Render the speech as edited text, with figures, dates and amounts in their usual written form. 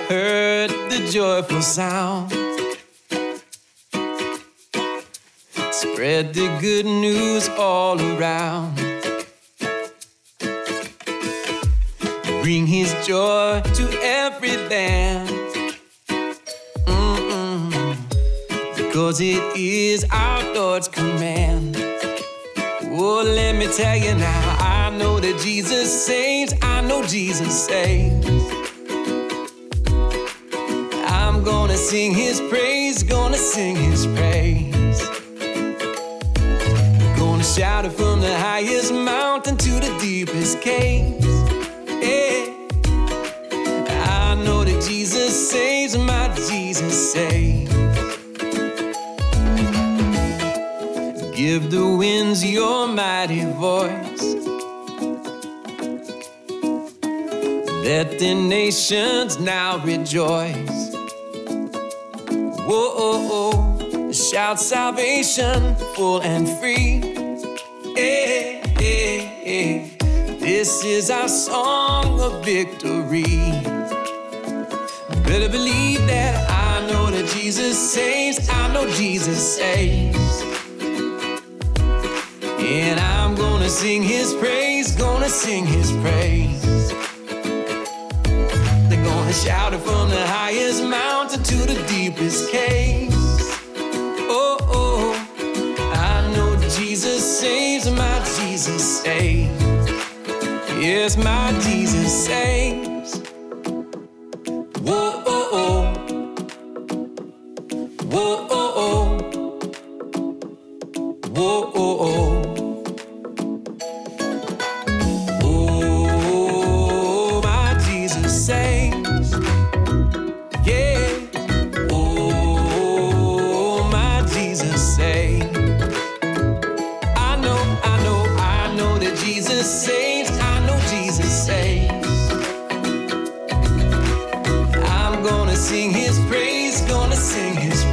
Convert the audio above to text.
heard the joyful sound. Spread the good news all around. Bring his joy to every land. Because it is our Lord's command. Oh, let me tell you now, I know that Jesus saves. I know Jesus saves. I'm gonna sing his praise, gonna sing his praise. Gonna shout it from the highest mountain to the deepest caves. Yeah. I know that Jesus saves, my Jesus saves. Give the winds your mighty voice. Let the nations now rejoice. Whoa, shout salvation full and free. Hey, hey, hey. This is our song of victory. Better believe that I know that Jesus saves. I know Jesus saves. And I'm gonna sing his praise, gonna sing his praise. They're gonna shout it from the highest mountain to the deepest caves. Oh, oh, I know Jesus saves, my Jesus saves. Yes, my Jesus saves. Whoa, oh, oh. Whoa, oh, oh. Whoa, oh, oh. Sing his praise, gonna sing his